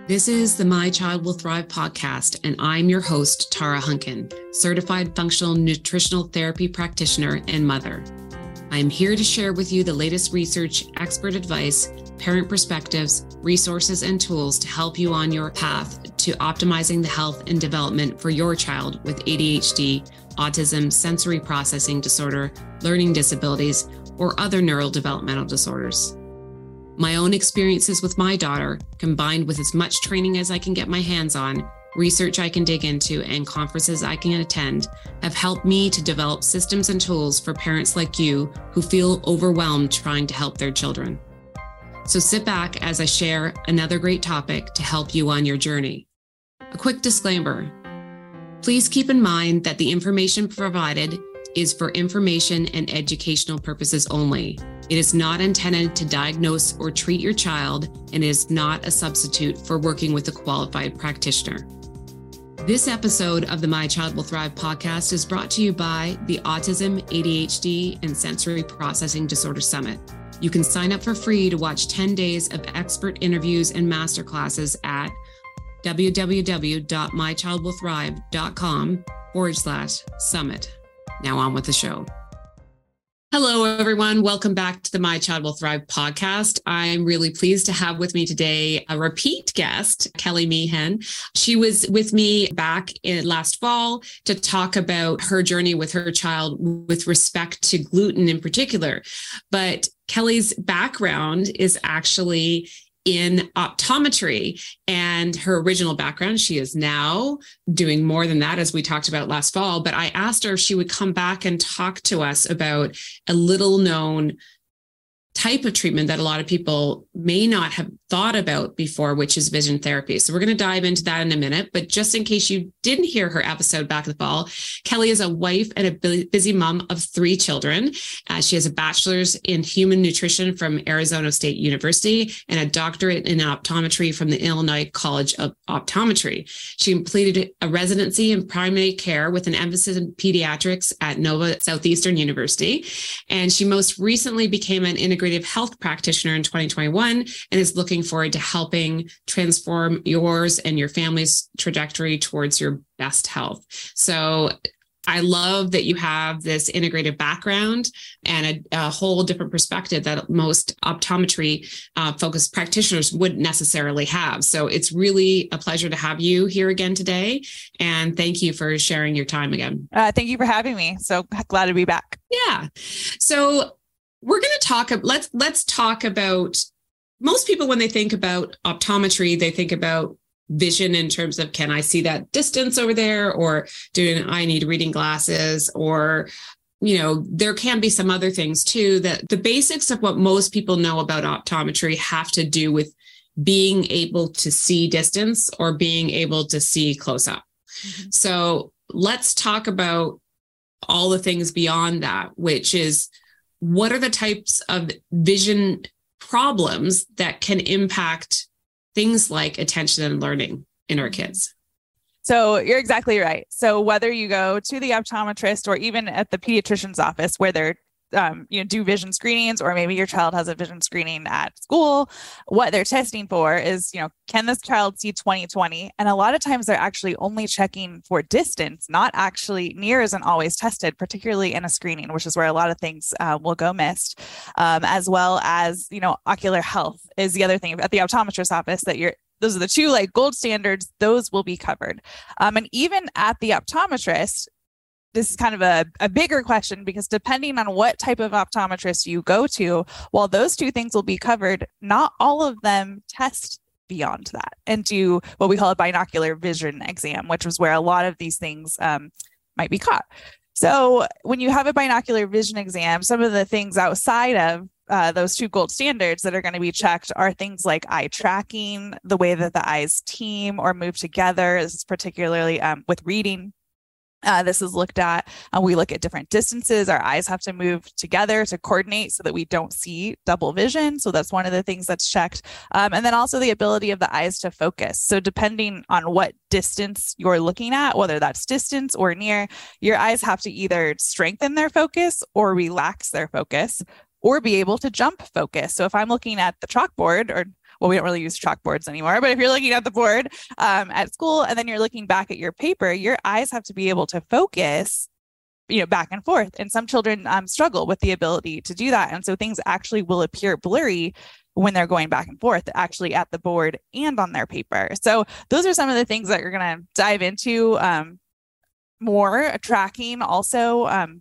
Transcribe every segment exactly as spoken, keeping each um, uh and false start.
This is the My Child Will Thrive podcast, and I'm your host, Tara Hunkin, certified functional nutritional therapy practitioner and mother. I'm here to share with you the latest research, expert advice, parent perspectives, resources, and tools to help you on your path to optimizing the health and development for your child with A D H D, autism, sensory processing disorder, learning disabilities, or other neurodevelopmental disorders. My own experiences with my daughter, combined with as much training as I can get my hands on, research I can dig into, and conferences I can attend, have helped me to develop systems and tools for parents like you who feel overwhelmed trying to help their children. So sit back as I share another great topic to help you on your journey. A quick disclaimer. Please keep in mind that the information provided is for information and educational purposes only. It is not intended to diagnose or treat your child and is not a substitute for working with a qualified practitioner. This episode of the My Child Will Thrive podcast is brought to you by the Autism, A D H D, and Sensory Processing Disorder Summit. You can sign up for free to watch ten days of expert interviews and masterclasses at www.mychildwillthrive.com forward slash summit. Now on with the show. Hello, everyone. Welcome back to the My Child Will Thrive podcast. I'm really pleased to have with me today a repeat guest, Kelly Meehan. She was with me back in last fall to talk about her journey with her child with respect to gluten in particular. But Kelly's background is actually in optometry, and her original background, she is now doing more than that, as we talked about last fall. But I asked her if she would come back and talk to us about a little known type of treatment that a lot of people may not have thought about before, which is vision therapy. So we're going to dive into that in a minute. But just in case you didn't hear her episode back in the fall, Kelly is a wife and a busy mom of three children. Uh, she has a bachelor's in human nutrition from Arizona State University and a doctorate in optometry from the Illinois College of Optometry. She completed a residency in primary care with an emphasis in pediatrics at Nova Southeastern University. And she most recently became an integrative health practitioner in twenty twenty-one and is looking forward to helping transform yours and your family's trajectory towards your best health. So I love that you have this integrative background and a, a whole different perspective that most optometry uh, focused practitioners wouldn't necessarily have. So it's really a pleasure to have you here again today. And thank you for sharing your time again. Uh, thank you for having me. So glad to be back. Yeah. So we're going to talk, let's, let's talk about, most people, when they think about optometry, they think about vision in terms of, can I see that distance over there? Or do I need reading glasses? Or, you know, there can be some other things too, that the basics of what most people know about optometry have to do with being able to see distance or being able to see close up. Mm-hmm. So let's talk about all the things beyond that, which is, what are the types of vision problems that can impact things like attention and learning in our kids? So you're exactly right. So whether you go to the optometrist or even at the pediatrician's office where they're Um, you know, do vision screenings, or maybe your child has a vision screening at school, what they're testing for is, you know, can this child see twenty twenty? And a lot of times they're actually only checking for distance, not actually near isn't always tested, particularly in a screening, which is where a lot of things uh, will go missed, um, as well as, you know, ocular health is the other thing at the optometrist's office that you're those are the two like gold standards. Those will be covered. Um, and even at the optometrist, this is kind of a, a bigger question, because depending on what type of optometrist you go to, while those two things will be covered, not all of them test beyond that and do what we call a binocular vision exam, which is where a lot of these things um, might be caught. So when you have a binocular vision exam, some of the things outside of uh, those two gold standards that are going to be checked are things like eye tracking, the way that the eyes team or move together. This is particularly um, with reading. Uh, this is looked at, and we look at different distances. Our eyes have to move together to coordinate so that we don't see double vision. So that's one of the things that's checked. Um, and then also the ability of the eyes to focus. So depending on what distance you're looking at, whether that's distance or near, your eyes have to either strengthen their focus or relax their focus, or be able to jump focus. So if I'm looking at the chalkboard or well, we don't really use chalkboards anymore, but if you're looking at the board um, at school and then you're looking back at your paper, your eyes have to be able to focus, you know, back and forth. And some children um, struggle with the ability to do that. And so things actually will appear blurry when they're going back and forth, actually at the board and on their paper. So those are some of the things that you're going to dive into um, more. Tracking also, um,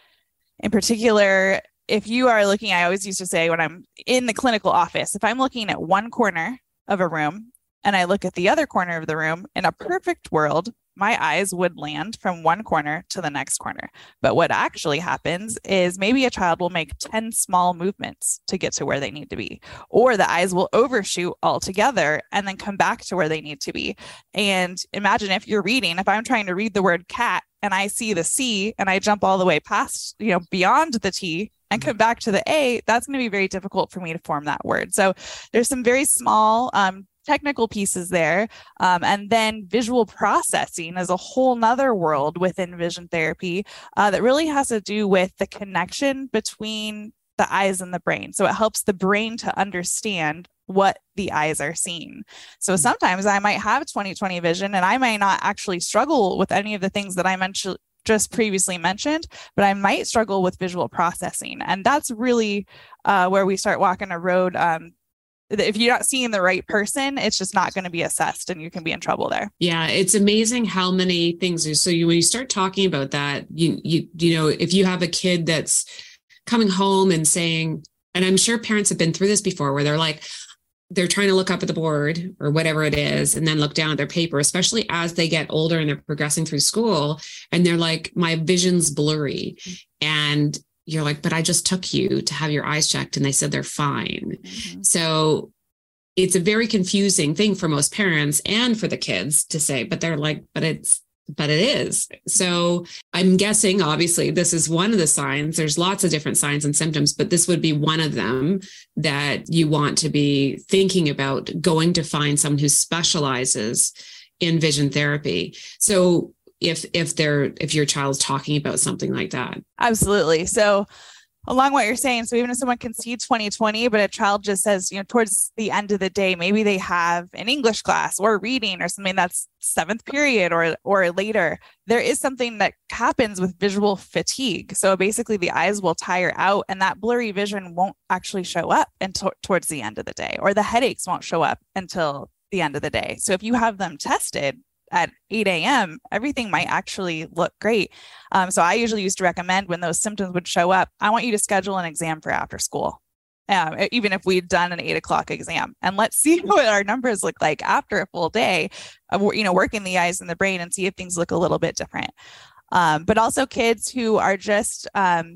in particular, if you are looking, I always used to say when I'm in the clinical office, if I'm looking at one corner of a room and I look at the other corner of the room, in a perfect world, my eyes would land from one corner to the next corner. But what actually happens is maybe a child will make ten small movements to get to where they need to be, or the eyes will overshoot altogether and then come back to where they need to be. And imagine if you're reading, if I'm trying to read the word cat and I see the C and I jump all the way past, you know, beyond the T and come back to the A, that's going to be very difficult for me to form that word. So there's some very small, um, technical pieces there. Um, and then visual processing is a whole nother world within vision therapy uh, that really has to do with the connection between the eyes and the brain. So it helps the brain to understand what the eyes are seeing. So sometimes I might have twenty twenty vision and I might not actually struggle with any of the things that I mentioned just previously mentioned, but I might struggle with visual processing. And that's really uh, where we start walking a road. Um, if you're not seeing the right person, it's just not going to be assessed and you can be in trouble there. Yeah, it's amazing how many things are. So you, when you start talking about that, you, you, you know, if you have a kid that's coming home and saying, and I'm sure parents have been through this before where they're like, they're trying to look up at the board or whatever it is, and then look down at their paper, especially as they get older and they're progressing through school. And they're like, my vision's blurry. And you're like, but I just took you to have your eyes checked and they said they're fine. Mm-hmm. So it's a very confusing thing for most parents and for the kids to say, but they're like, but it's, but it is. So I'm guessing, obviously, this is one of the signs. There's lots of different signs and symptoms, but this would be one of them that you want to be thinking about going to find someone who specializes in vision therapy. So if if they're if your child's talking about something like that. Absolutely. So along what you're saying, so even if someone can see twenty twenty, but a child just says, you know, towards the end of the day, maybe they have an English class or reading or something that's seventh period or or later, there is something that happens with visual fatigue. So basically the eyes will tire out and that blurry vision won't actually show up until towards the end of the day, or the headaches won't show up until the end of the day. So if you have them tested at eight a.m., everything might actually look great. Um, so I usually used to recommend when those symptoms would show up, I want you to schedule an exam for after school, um, even if we'd done an eight o'clock exam. And let's see what our numbers look like after a full day of, you know, working the eyes and the brain and see if things look a little bit different. Um, but also kids who are just um,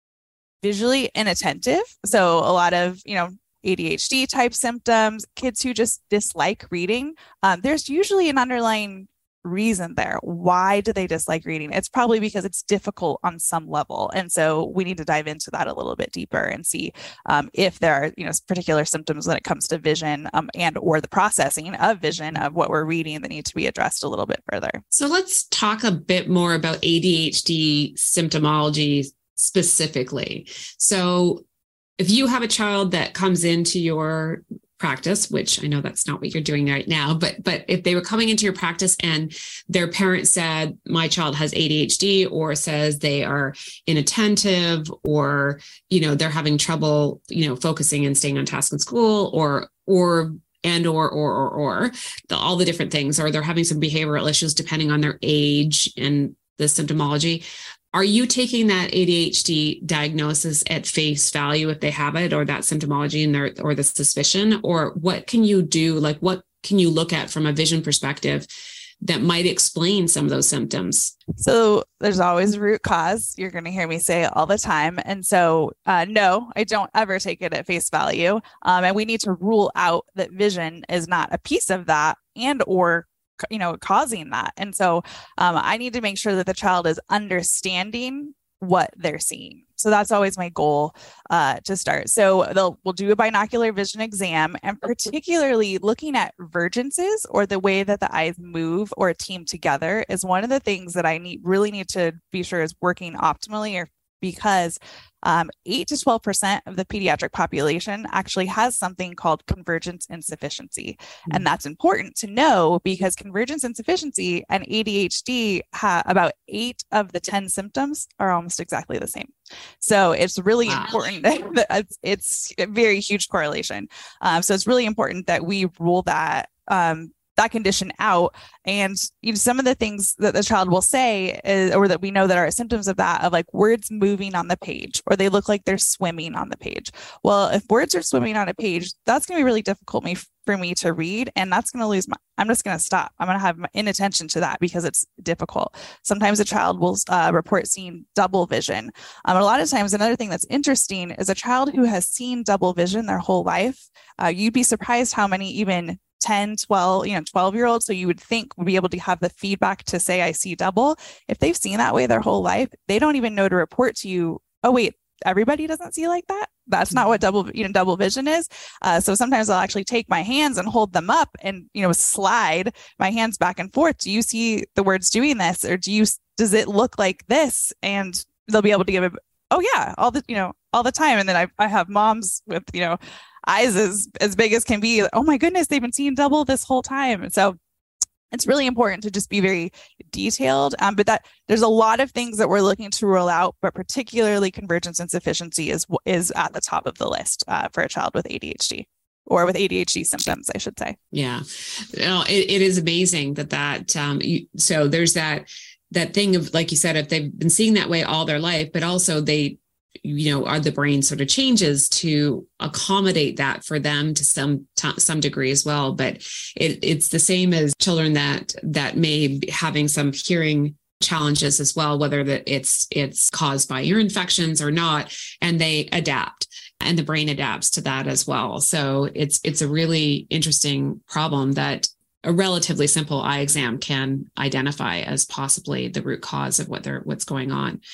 visually inattentive. So a lot of, you know, A D H D type symptoms, kids who just dislike reading. Um, there's usually an underlying reason there. Why do they dislike reading? It's probably because it's difficult on some level. And so we need to dive into that a little bit deeper and see um, if there are, you know, particular symptoms when it comes to vision um, and or the processing of vision of what we're reading that need to be addressed a little bit further. So let's talk a bit more about A D H D symptomology specifically. So if you have a child that comes into your practice, which I know that's not what you're doing right now, but but if they were coming into your practice and their parent said, my child has A D H D, or says they are inattentive, or, you know, they're having trouble, you know, focusing and staying on task in school, or, or, and, or, or, or, or the, all the different things, or they're having some behavioral issues depending on their age and the symptomology. Are you taking that A D H D diagnosis at face value if they have it, or that symptomology and their, or the suspicion, or what can you do? Like, what can you look at from a vision perspective that might explain some of those symptoms? So there's always a root cause. You're going to hear me say it all the time. And so, uh, no, I don't ever take it at face value. Um, and we need to rule out that vision is not a piece of that and or you know, causing that. And so um, I need to make sure that the child is understanding what they're seeing. So that's always my goal uh, to start. So they'll we'll do a binocular vision exam, and particularly looking at vergences, or the way that the eyes move or team together, is one of the things that I need really need to be sure is working optimally, or because um, eight to twelve percent of the pediatric population actually has something called convergence insufficiency. Mm-hmm. And that's important to know because convergence insufficiency and A D H D, ha- about eight of the ten symptoms are almost exactly the same. So it's really wow. important. it's, it's a very huge correlation. Um, so it's really important that we rule that um, that condition out. And you know, some of the things that the child will say is, or that we know that are symptoms of that, of like words moving on the page, or they look like they're swimming on the page. Well, if words are swimming on a page, that's going to be really difficult me, for me to read. And that's going to lose my, I'm just going to stop. I'm going to have my inattention to that because it's difficult. Sometimes a child will uh, report seeing double vision. Um, a lot of times, another thing that's interesting is a child who has seen double vision their whole life. Uh, you'd be surprised how many even ten, twelve, you know, twelve year olds. So you would think would be able to have the feedback to say, I see double. If they've seen that way their whole life, they don't even know to report to you, oh, wait, everybody doesn't see like that. That's not what double, you know, double vision is. Uh, so sometimes I'll actually take my hands and hold them up and, you know, slide my hands back and forth. Do you see the words doing this? Or do you, does it look like this? And they'll be able to give it, oh yeah, all the, you know, all the time. And then I, I have moms with, you know, eyes as, as big as can be. Oh my goodness, they've been seeing double this whole time. So it's really important to just be very detailed. Um, but that there's a lot of things that we're looking to rule out, but particularly convergence insufficiency is, is at the top of the list uh, for a child with A D H D. Or with A D H D symptoms, I should say. Yeah, no, it, it is amazing that that, um, you, so there's that, that thing of, like you said, if they've been seeing that way all their life, but also they, you know, are the brain sort of changes to accommodate that for them to some, to some degree as well. But it, it's the same as children that, that may be having some hearing challenges as well, whether that it's, it's caused by ear infections or not, and they adapt. And the brain adapts to that as well. So it's it's a really interesting problem that a relatively simple eye exam can identify as possibly the root cause of what they're what's going on.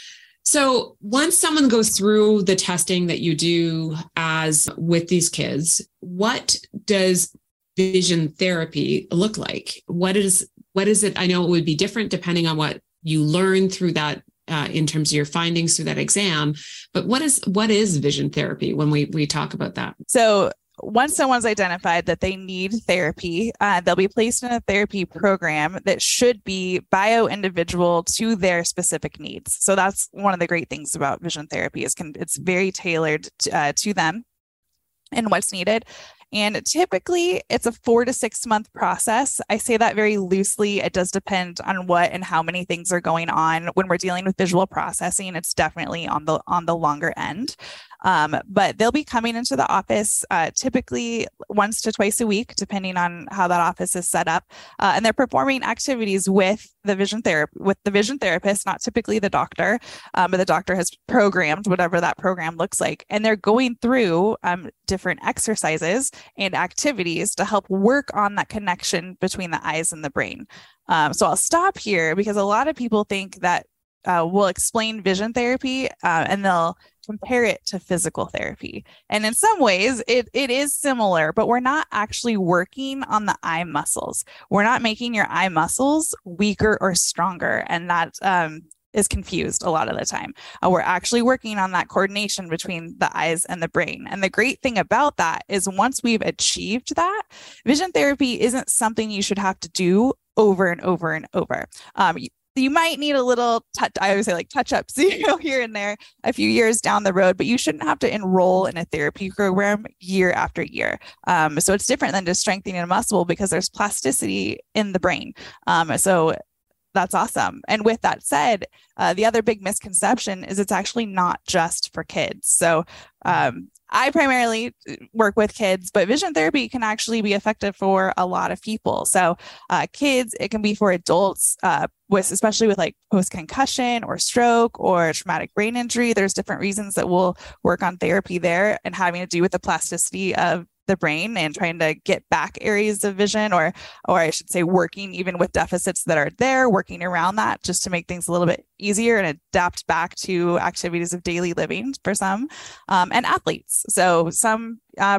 So once someone goes through the testing that you do as with these kids, what does vision therapy look like? What is what is it? I know it would be different depending on what you learn through that. Uh, in terms of your findings through that exam, but what is what is vision therapy when we we talk about that? So once someone's identified that they need therapy, uh, they'll be placed in a therapy program that should be bio-individual to their specific needs. So that's one of the great things about vision therapy is can, it's very tailored to, uh, to them and what's needed. And typically it's a four to six month process. I say that very loosely. It does depend on what and how many things are going on. When we're dealing with visual processing, it's definitely on the on the longer end. Um, but they'll be coming into the office uh, typically once to twice a week, depending on how that office is set up. Uh, and they're performing activities with the vision therapy, with the vision therapist, not typically the doctor, um, but the doctor has programmed whatever that program looks like. And they're going through um, different exercises and activities to help work on that connection between the eyes and the brain. Um, so I'll stop here because a lot of people think that uh, we'll explain vision therapy uh, and they'll compare it to physical therapy. And in some ways it, it is similar, but we're not actually working on the eye muscles. We're not making your eye muscles weaker or stronger. And that um, is confused a lot of the time. Uh, we're actually working on that coordination between the eyes and the brain. And the great thing about that is once we've achieved that, vision therapy isn't something you should have to do over and over and over. Um, You might need a little touch, I always say like touch ups, you know, here and there a few years down the road, but you shouldn't have to enroll in a therapy program year after year. Um, so it's different than just strengthening a muscle because there's plasticity in the brain. Um, so that's awesome. And with that said, uh, the other big misconception is it's actually not just for kids. So um, I primarily work with kids, but vision therapy can actually be effective for a lot of people. So uh, kids, it can be for adults, uh, with especially with like post-concussion or stroke or traumatic brain injury. There's different reasons that we'll work on therapy there and having to do with the plasticity of the brain and trying to get back areas of vision, or or I should say working even with deficits that are there, working around that just to make things a little bit easier and adapt back to activities of daily living for some, um, and athletes. So some uh,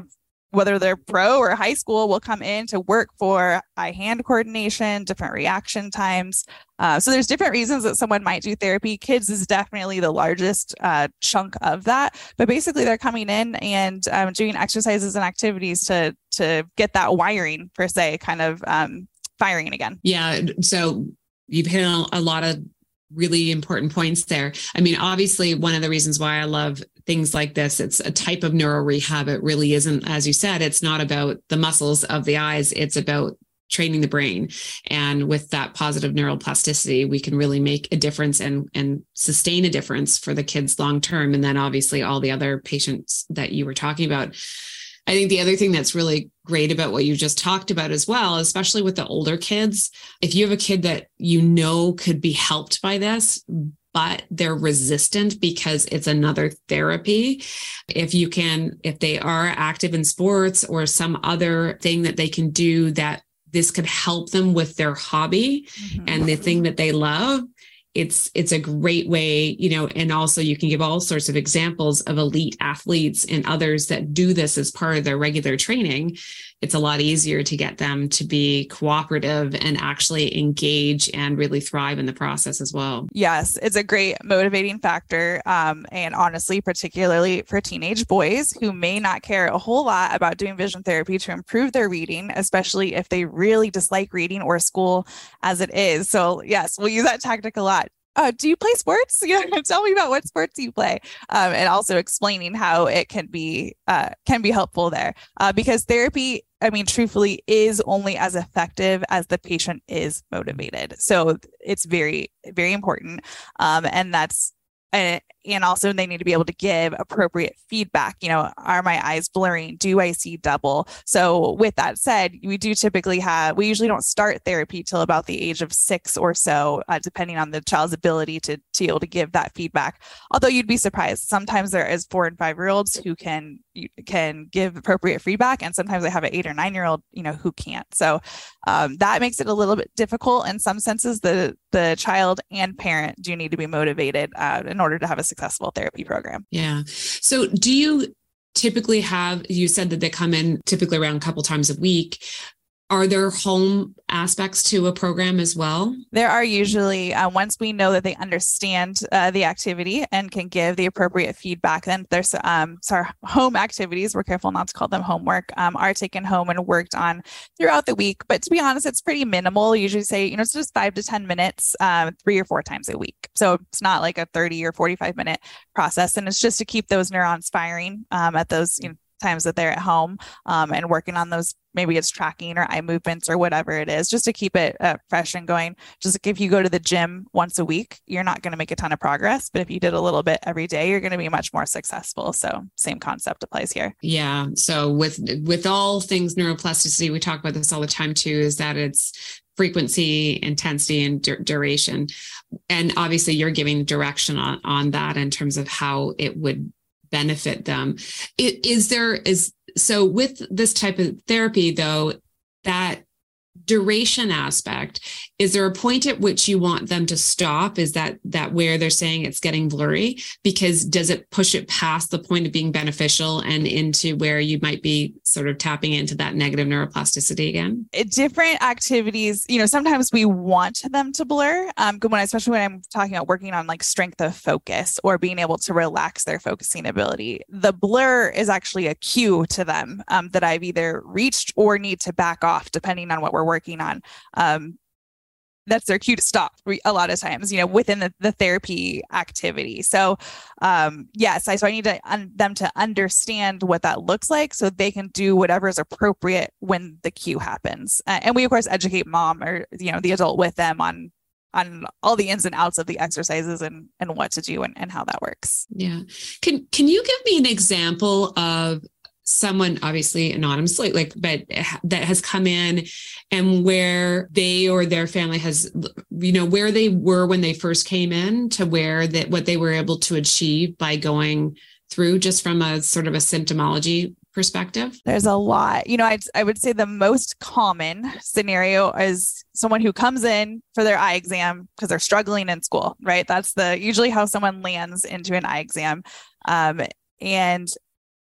whether they're pro or high school, will come in to work for eye-hand coordination, different reaction times. Uh, so there's different reasons that someone might do therapy. Kids is definitely the largest uh, chunk of that. But basically, they're coming in and um, doing exercises and activities to to get that wiring, per se, kind of um, firing again. Yeah. So you've hit on a lot of really important points there. I mean, obviously, one of the reasons why I love things like this, it's a type of neuro rehab. It really isn't, as you said, it's not about the muscles of the eyes. It's about training the brain. And with that positive neural plasticity, we can really make a difference and, and sustain a difference for the kids long term. And then obviously all the other patients that you were talking about. I think the other thing that's really great about what you just talked about as well, especially with the older kids, if you have a kid that you know could be helped by this, but they're resistant because it's another therapy, if you can, if they are active in sports or some other thing that they can do that this could help them with their hobby mm-hmm. and the thing that they love, it's it's a great way, you know, and also you can give all sorts of examples of elite athletes and others that do this as part of their regular training. It's a lot easier to get them to be cooperative and actually engage and really thrive in the process as well. Yes, it's a great motivating factor. Um, and honestly, particularly for teenage boys who may not care a whole lot about doing vision therapy to improve their reading, especially if they really dislike reading or school as it is. So yes, we'll use that tactic a lot. Uh, do you play sports? You know, tell me about what sports you play, um, and also explaining how it can be uh, can be helpful there. Uh, because therapy, I mean, truthfully, is only as effective as the patient is motivated. So it's very, very important, um, and that's. And, and also they need to be able to give appropriate feedback. You know, are my eyes blurring? Do I see double? So with that said, we do typically have, we usually don't start therapy till about the age of six or so, uh, depending on the child's ability to, to be able to give that feedback. Although you'd be surprised, sometimes there is four and five year olds who can, can give appropriate feedback. And sometimes I have an eight or nine year old, you know, who can't. So um, that makes it a little bit difficult in some senses. The, the child and parent do need to be motivated uh, in order to have a successful therapy program. Yeah. So do you typically have, you said that they come in typically around a couple times a week. Are there home aspects to a program as well? There are usually, uh, once we know that they understand uh, the activity and can give the appropriate feedback, then there's um, sorry, home activities, we're careful not to call them homework, um, are taken home and worked on throughout the week. But to be honest, it's pretty minimal. Usually say, you know, it's just five to ten minutes, um, three or four times a week. So it's not like a thirty or forty-five minute process. And it's just to keep those neurons firing um, at those, you know, times that they're at home um, and working on those, maybe it's tracking or eye movements or whatever it is, just to keep it uh, fresh and going. Just like if you go to the gym once a week, you're not going to make a ton of progress, but if you did a little bit every day, you're going to be much more successful. So same concept applies here. Yeah. So with, with all things neuroplasticity, we talk about this all the time too, is that it's frequency, intensity, and dur- duration. And obviously you're giving direction on, on that in terms of how it would benefit them. It, is there is so with this type of therapy though, that duration aspect, is there a point at which you want them to stop? Is that that where they're saying it's getting blurry? Because does it push it past the point of being beneficial and into where you might be sort of tapping into that negative neuroplasticity again? Different activities, you know, sometimes we want them to blur. Um, when especially when I'm talking about working on like strength of focus or being able to relax their focusing ability, the blur is actually a cue to them um, that I've either reached or need to back off, depending on what we're working on. Um, that's their cue to stop a lot of times, you know, within the, the therapy activity. So um, yes, I, so I need to, un, them to understand what that looks like so they can do whatever is appropriate when the cue happens. Uh, and we of course educate mom or, you know, the adult with them on on all the ins and outs of the exercises and, and what to do and, and how that works. Yeah. Can, can you give me an example of someone, obviously anonymously, like, but that has come in and where they or their family has, you know, where they were when they first came in to where that what they were able to achieve by going through, just from a sort of a symptomology perspective? There's a lot. You know, I'd, I would say the most common scenario is someone who comes in for their eye exam because they're struggling in school, right? That's the usually how someone lands into an eye exam. Um, and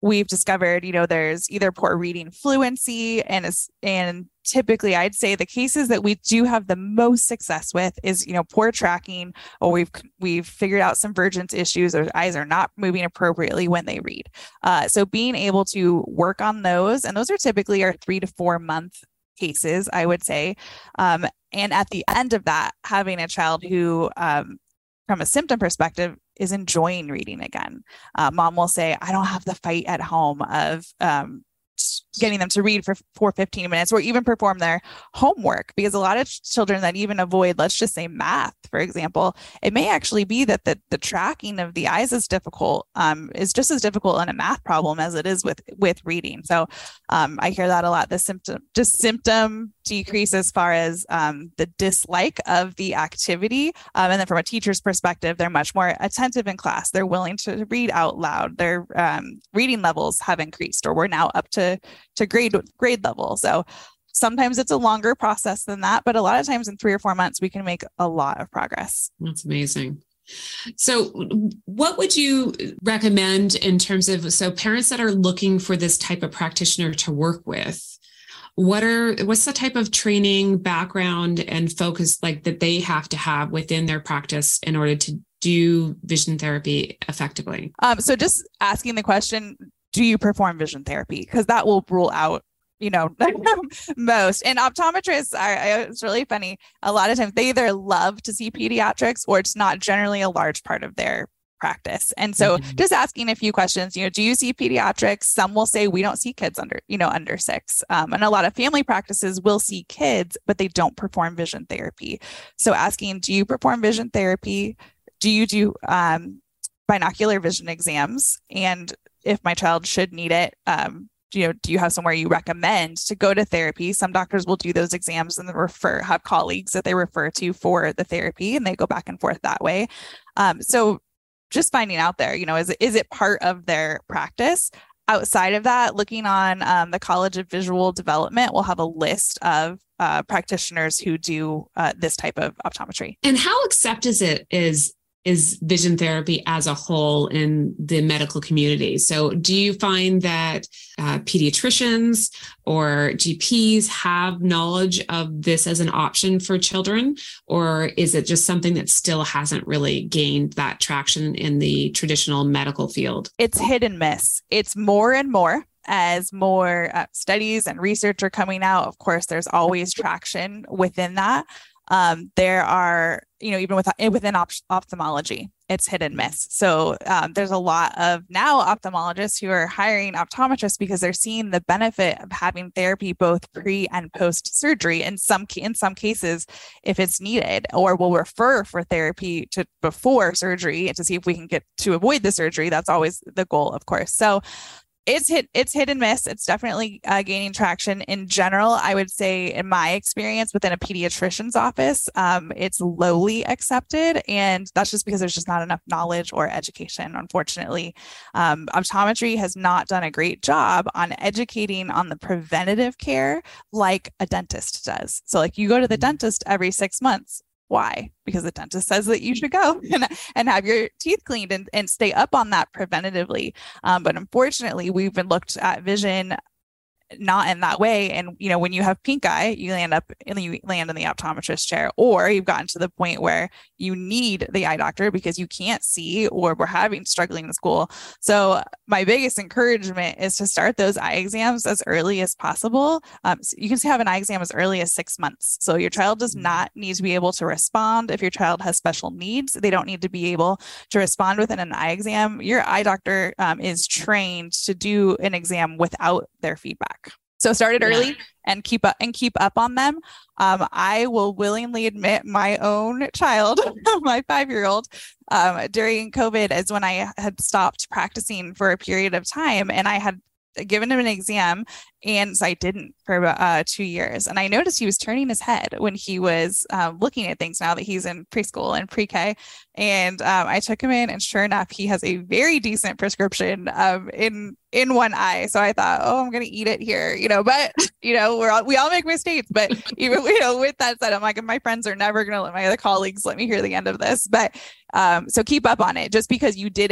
we've discovered, you know, there's either poor reading fluency and is, and typically I'd say the cases that we do have the most success with is, you know, poor tracking, or we've, we've figured out some vergence issues, or eyes are not moving appropriately when they read. Uh, so being able to work on those, and those are typically our three to four month cases, I would say. Um, and at the end of that, having a child who, um, from a symptom perspective, is enjoying reading again. Uh, mom will say, I don't have the fight at home of um, getting them to read for, for fifteen minutes, or even perform their homework, because a lot of children that even avoid, let's just say math, for example, it may actually be that the, the tracking of the eyes is difficult, um, is just as difficult in a math problem as it is with, with reading. So um, I hear that a lot, the symptom, just symptom decrease as far as um, the dislike of the activity. Um, and then from a teacher's perspective, they're much more attentive in class. They're willing to read out loud. Their um, reading levels have increased, or we're now up to to grade grade level. So sometimes it's a longer process than that, but a lot of times in three or four months, we can make a lot of progress. That's amazing. So what would you recommend in terms of, so parents that are looking for this type of practitioner to work with, what are, what's the type of training, background, and focus like that they have to have within their practice in order to do vision therapy effectively? Um, so just asking the question, do you perform vision therapy? Because that will rule out, you know, most. And optometrists are, it's really funny. A lot of times they either love to see pediatrics, or it's not generally a large part of their practice. And so mm-hmm. just asking a few questions, you know, do you see pediatrics? Some will say we don't see kids under, you know, under six. Um, and a lot of family practices will see kids, but they don't perform vision therapy. So asking, do you perform vision therapy? Do you do um, binocular vision exams? And if my child should need it, um, you know, do you have somewhere you recommend to go to therapy? Some doctors will do those exams and then refer, have colleagues that they refer to for the therapy, and they go back and forth that way. Um, so just finding out there, you know, is, is it part of their practice? Outside of that, looking on um, the College of Visual Development, we'll have a list of uh, practitioners who do uh, this type of optometry. And how accepted is it is is vision therapy as a whole in the medical community? So do you find that uh, pediatricians or G Ps have knowledge of this as an option for children? Or is it just something that still hasn't really gained that traction in the traditional medical field? It's hit and miss. It's more and more. As more uh, studies and research are coming out, of course, there's always traction within that. Um, there are, you know, even with, within op- ophthalmology, it's hit and miss. So um, there's a lot of now ophthalmologists who are hiring optometrists because they're seeing the benefit of having therapy both pre and post surgery. In some in some cases, if it's needed, or will refer for therapy to before surgery to see if we can get to avoid the surgery. That's always the goal, of course. So It's hit, it's hit and miss. It's definitely uh, gaining traction in general. I would say in my experience within a pediatrician's office, um, it's lowly accepted. And that's just because there's just not enough knowledge or education, unfortunately. Um, optometry has not done a great job on educating on the preventative care like a dentist does. So like you go to the dentist every six months. Why? Because the dentist says that you should go and, and have your teeth cleaned and, and stay up on that preventatively. Um, but unfortunately, we've been looked at vision not in that way. And, you know, when you have pink eye, you land up and you land in the optometrist chair, or you've gotten to the point where you need the eye doctor because you can't see, or we're having struggling in school. So my biggest encouragement is to start those eye exams as early as possible. Um, so you can have an eye exam as early as six months. So your child does not need to be able to respond. If your child has special needs, they don't need to be able to respond within an eye exam. Your eye doctor um, is trained to do an exam without their feedback. So start it early yeah. and keep up and keep up on them. Um, I will willingly admit my own child, my five-year-old, um, during COVID is when I had stopped practicing for a period of time, and I had given him an exam, and so I didn't for about uh, two years. And I noticed he was turning his head when he was uh, looking at things now that he's in preschool and pre-K. And um, I took him in, and sure enough, he has a very decent prescription um, in in one eye. So I thought, oh, I'm going to eat it here, you know. But you know, we're all, we all make mistakes. But even you know, with that said, I'm like, my friends are never going to let my other colleagues let me hear the end of this. But um, so keep up on it. Just because you did it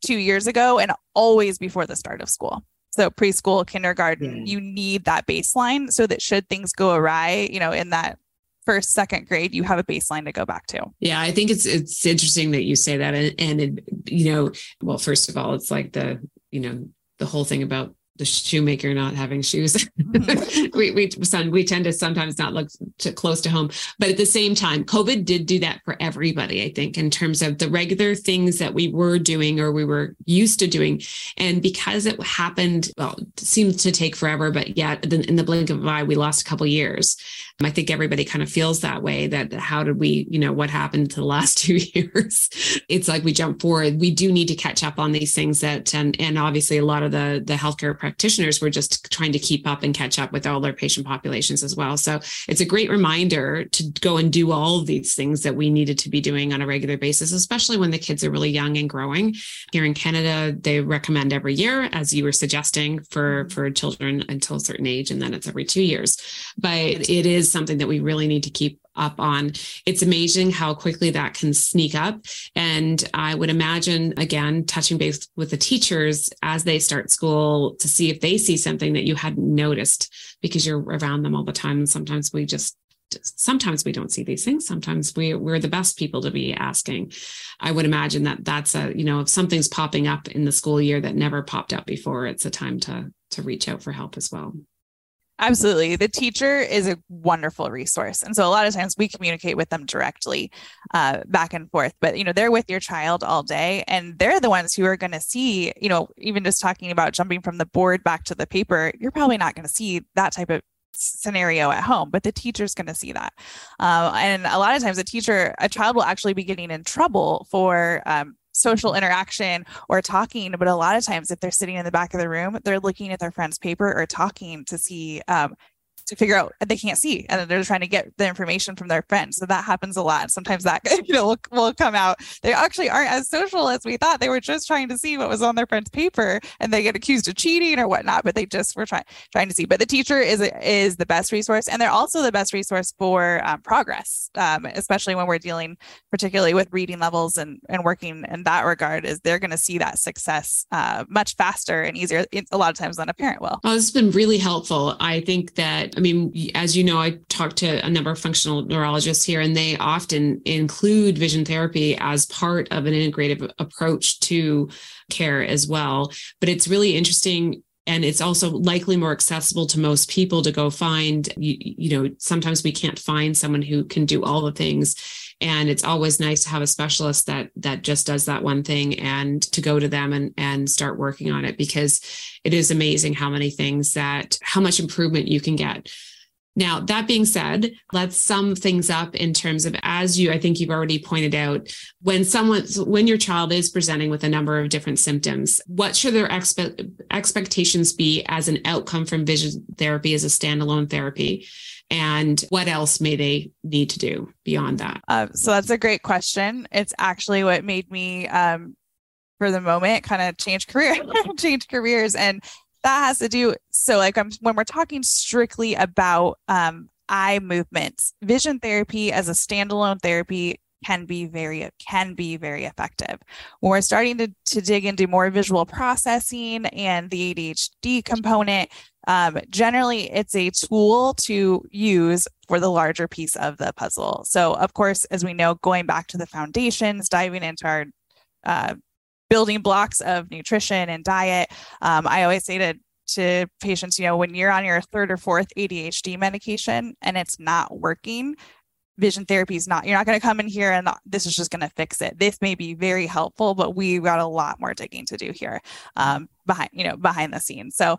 two years ago and always before the start of school. So preschool, kindergarten, Yeah. you need that baseline so that should things go awry, you know, in that first, second grade, you have a baseline to go back to. Yeah, I think it's it's interesting that you say that. And, and it, you know, well, first of all, it's like the, you know, the whole thing about the shoemaker not having shoes. Mm-hmm. we, we, son, we tend to sometimes not look too close to home, but at the same time, COVID did do that for everybody, I think, in terms of the regular things that we were doing or we were used to doing. And because it happened, well, it seems to take forever, but yet in the blink of an eye, we lost a couple of years. I think everybody kind of feels that way, that how did we, you know, what happened to the last two years? It's like we jump forward. We do need to catch up on these things that, and, and obviously a lot of the, the healthcare practitioners were just trying to keep up and catch up with all their patient populations as well. So it's a great reminder to go and do all of these things that we needed to be doing on a regular basis, especially when the kids are really young and growing. Here in Canada, they recommend every year, as you were suggesting, for, for children until a certain age, and then it's every two years. But it is something that we really need to keep up on. It's amazing how quickly that can sneak up. And I would imagine, again, touching base with the teachers as they start school to see if they see something that you hadn't noticed, because you're around them all the time. And sometimes we just, sometimes we don't see these things. Sometimes we, we're the best people to be asking. I would imagine that that's a, you know, if something's popping up in the school year that never popped up before, it's a time to, to reach out for help as well. Absolutely. The teacher is a wonderful resource. And so a lot of times we communicate with them directly uh, back and forth, but, you know, they're with your child all day and they're the ones who are going to see, you know, even just talking about jumping from the board back to the paper, you're probably not going to see that type of scenario at home, but the teacher's going to see that. Uh, and a lot of times a teacher, a child will actually be getting in trouble for um, social interaction or talking. But a lot of times if they're sitting in the back of the room, they're looking at their friend's paper or talking to see, um, to figure out they can't see. And they're trying to get the information from their friends. So that happens a lot. Sometimes that, you know, will, will come out. They actually aren't as social as we thought. They were just trying to see what was on their friend's paper and they get accused of cheating or whatnot, but they just were trying, trying to see. But the teacher is, is the best resource. And they're also the best resource for um, progress, um, especially when we're dealing particularly with reading levels and, and working in that regard, is they're going to see that success uh, much faster and easier a lot of times than a parent will. Well, this has been really helpful. I think that, I mean, as you know, I talked to a number of functional neurologists here, and they often include vision therapy as part of an integrative approach to care as well. But it's really interesting. And it's also likely more accessible to most people to go find, you, you know, sometimes we can't find someone who can do all the things. And it's always nice to have a specialist that that just does that one thing and to go to them and, and start working on it, because it is amazing how many things that, how much improvement you can get. Now, that being said, let's sum things up in terms of, as you, I think you've already pointed out, when someone, when your child is presenting with a number of different symptoms, what should their expe- expectations be as an outcome from vision therapy as a standalone therapy? And what else may they need to do beyond that? Uh, so that's a great question. It's actually what made me, um, for the moment, kind of change career, change careers. And that has to do, so like I'm, when we're talking strictly about um, eye movements, vision therapy as a standalone therapy can be very, can be very effective. When we're starting to, to dig into more visual processing and the A D H D component, um, generally it's a tool to use for the larger piece of the puzzle. So of course, as we know, going back to the foundations, diving into our uh, building blocks of nutrition and diet. Um, I always say to, to patients, you know, when you're on your third or fourth A D H D medication and it's not working, vision therapy is not, you're not going to come in here and this is just going to fix it. This may be very helpful, but we've got a lot more digging to do here um, behind, you know, behind the scenes. So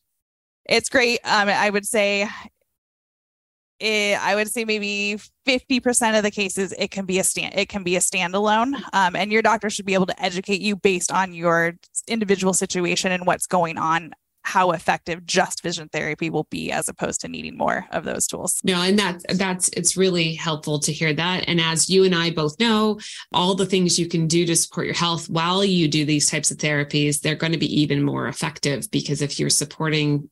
it's great. Um, I would say It, I would say maybe fifty percent of the cases, it can be a stand, it can be a standalone, um, and your doctor should be able to educate you based on your individual situation and what's going on, how effective just vision therapy will be, as opposed to needing more of those tools. No, and that's, that's, it's really helpful to hear that. And as you and I both know, all the things you can do to support your health while you do these types of therapies, they're going to be even more effective, because if you're supporting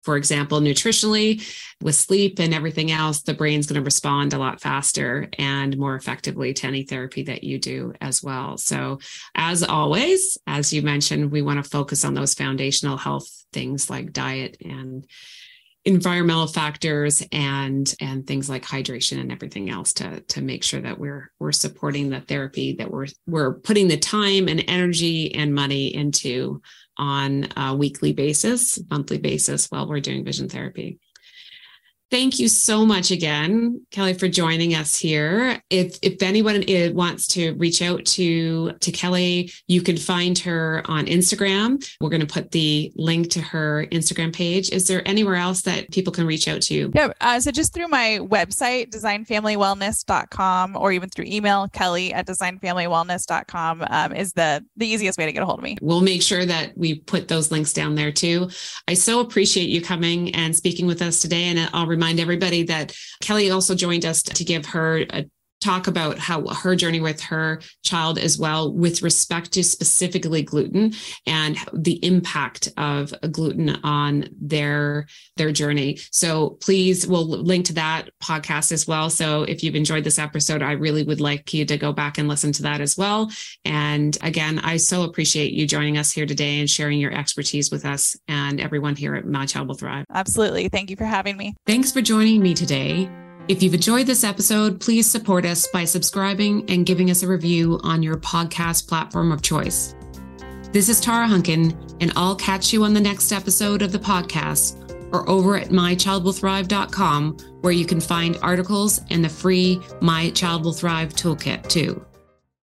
For example, nutritionally, with sleep and everything else, the brain's going to respond a lot faster and more effectively to any therapy that you do as well. So as always, as you mentioned, we want to focus on those foundational health things like diet and environmental factors and and things like hydration and everything else to to make sure that we're we're supporting the therapy that we're we're putting the time and energy and money into on a weekly basis, monthly basis while we're doing vision therapy. Thank you so much again, Kelly, for joining us here. If if anyone wants to reach out to, to Kelly, you can find her on Instagram. We're going to put the link to her Instagram page. Is there anywhere else that people can reach out to? Yeah, uh, so just through my website, design family wellness dot com, or even through email, Kelly at design family wellness dot com um, is the, the easiest way to get a hold of me. We'll make sure that we put those links down there too. I so appreciate you coming and speaking with us today. And I'll remind everybody that Kelly also joined us to give her a talk about how her journey with her child as well, with respect to specifically gluten and the impact of gluten on their their journey. So please, we'll link to that podcast as well. So if you've enjoyed this episode, I really would like you to go back and listen to that as well. And again, I so appreciate you joining us here today and sharing your expertise with us and everyone here at My Child Will Thrive. Absolutely. Thank you for having me. Thanks for joining me today. If you've enjoyed this episode, please support us by subscribing and giving us a review on your podcast platform of choice. This is Tara Hunkin, and I'll catch you on the next episode of the podcast or over at my child will thrive dot com, where you can find articles and the free My Child Will Thrive toolkit too.